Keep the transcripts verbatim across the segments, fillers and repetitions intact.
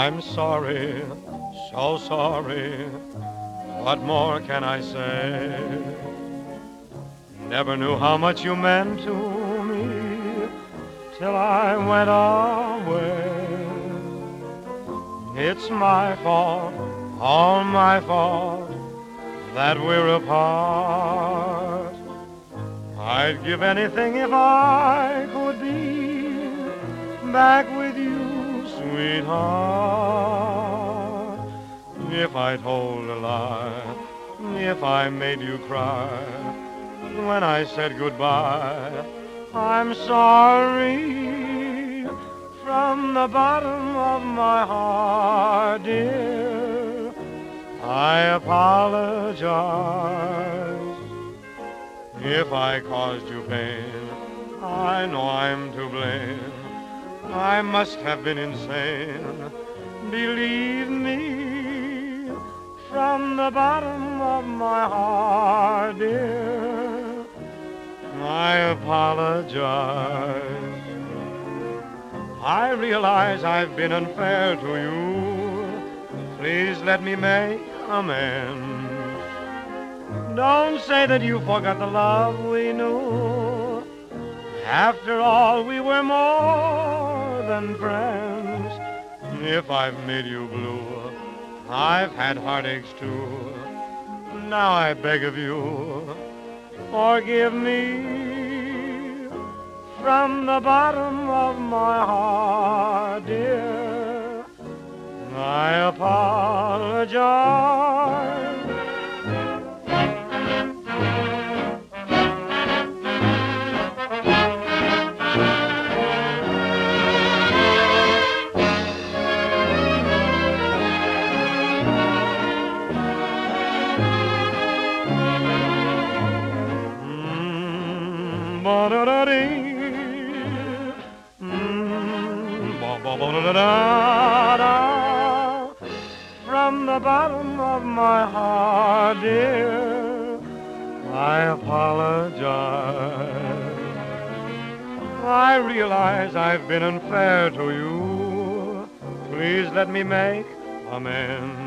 I'm sorry, so sorry. What more can I say? Never knew how much you meant to me till I went away. It's my fault, all my fault, that we're apart. I'd give anything if I could be back with you, sweetheart. If I told a lie, if I made you cry when I said goodbye, I'm sorry from the bottom of my heart, dear. I apologize if I caused you pain. I know I'm to blame. I must have been insane. Believe me, from the bottom of my heart, dear, I apologize. I realize I've been unfair to you. Please let me make amends. Don't say that you forgot the love we knew. After all, we were more than friends. If I've made you blue, I've had heartaches too. Now I beg of you, forgive me from the bottom of my heart, dear. I apologize. From the bottom of my heart, dear, I apologize. I realize I've been unfair to you. Please let me make amends.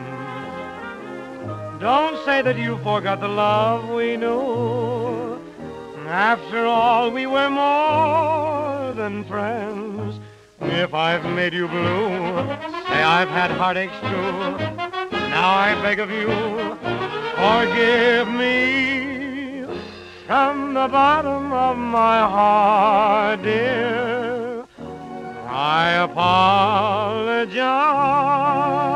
Don't say that you forgot the love we knew. After all, we were more than friends. If I've made you blue, say I've had heartaches too. Now I beg of you, forgive me from the bottom of my heart, dear. I apologize.